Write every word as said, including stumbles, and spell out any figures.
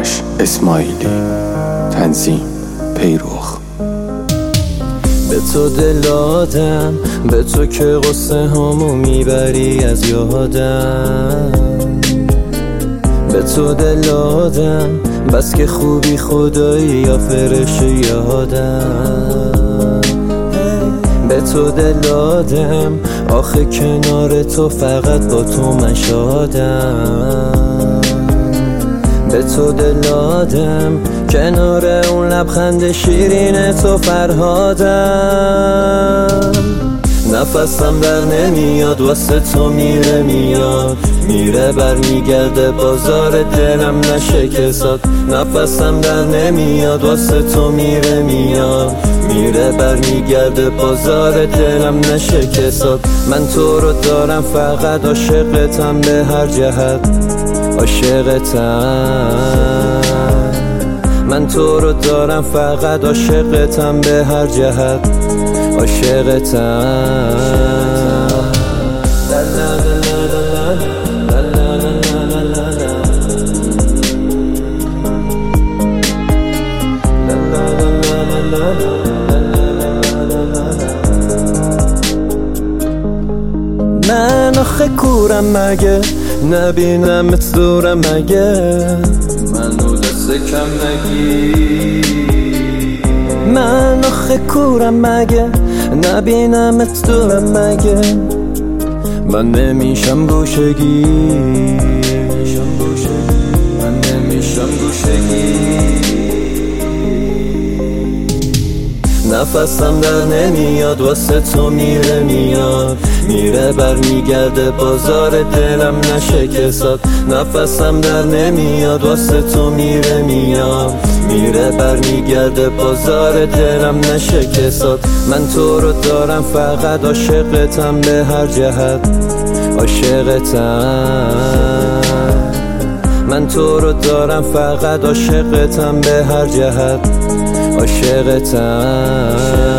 آرش اسماعیلی. تنظیم پیروخ. به تو دل دادم، به تو که قصه هامو میبری از یادم. به تو دل دادم بس که خوبی خدایی یا فرش یادم. به تو دل دادم آخه کنار تو فقط با تو من شادم. به تو دل دادم کنار اون لبخند شیرین تو فرهادم. نفسم در نمیاد واسه تو میره میاد، میره برمیگرده بازار دلم نشه کسات. نفسم در نمیاد واسه تو میره میاد، میره برمیگرده بازار دلم نشه کسات. من تو رو دارم فقط عاشقتم به هر جهت، عاشقتم. من تو رو دارم فقط عاشقتم به هر جهت، عاشقتم. من آخه کورم مگه نبینمت دورم مگه، منو دست کم نگی. من آخه کورم مگه نبینمت دورم مگه، من نمیشم گوشگی. من نمیشم گوشگی. نفسم در نمیاد واسه تو میره میاد، میره برمیگرده بازار دلم نشه کسات. نفسم در نمیاد واسه تو میره میاد، میره برمیگرده بازار دلم نشه کسات. من تو رو دارم فقط عاشقتم به هر جهت، عاشقتم. من تو رو دارم فقط عاشقتم به هر جهت، عاشقتم.